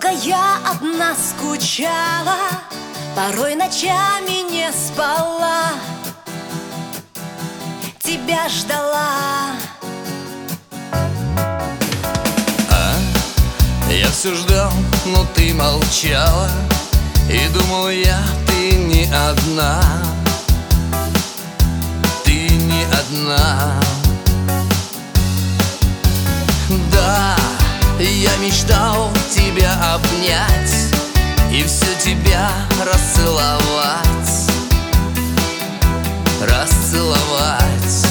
Долго я одна скучала, порой ночами не спала, тебя ждала. Я все ждал, но ты молчала, и думал я, ты не одна. Ты не одна. Да, я мечтал тебя обнять и все тебя расцеловать. Расцеловать.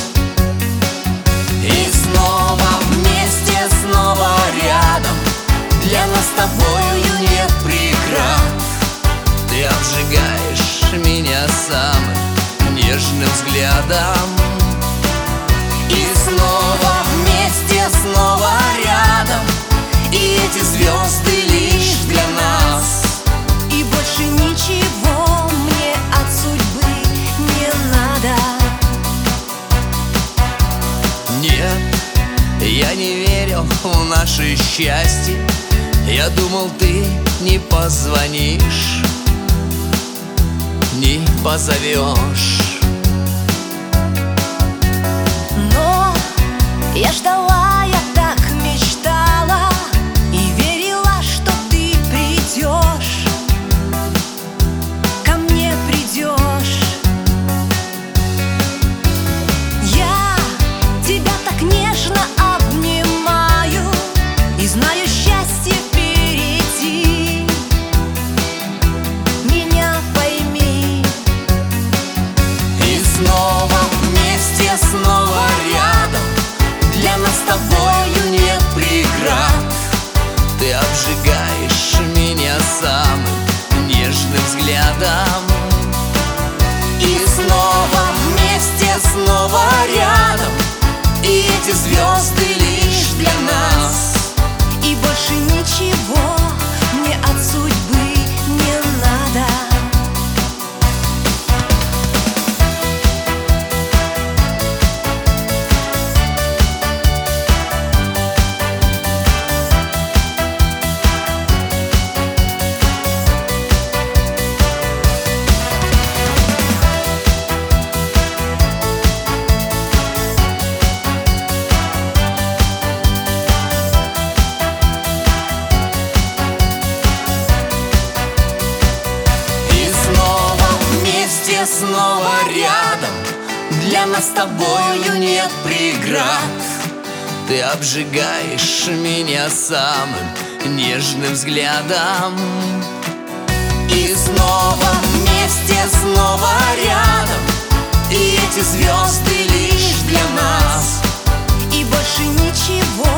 И снова вместе, снова рядом. Для нас с тобою нет преград. Ты обжигаешь меня самым нежным взглядом. И снова вместе, снова рядом. И эти звезды лишь для нас. И больше ничего мне от судьбы не надо. Нет, я не верил в наше счастье. Я думал, ты не позвонишь, не позовешь. Но я ждала, я так мечтала и верила, что ты придешь, ко мне придешь. Я тебя так нежно обнимаю и знаю, счастье впереди. Меня пойми. И снова вместе, снова рядом. Для нас с тобою нет преград. Ты обжигаешь меня самым нежным взглядом. И снова вместе, снова рядом. И эти звезды лишь для нас. И больше ничего мне от судьбы не надо. Снова рядом. Для нас с тобою нет преград. Ты обжигаешь меня самым нежным взглядом. И снова вместе, снова рядом. И эти звезды лишь для нас. И больше ничего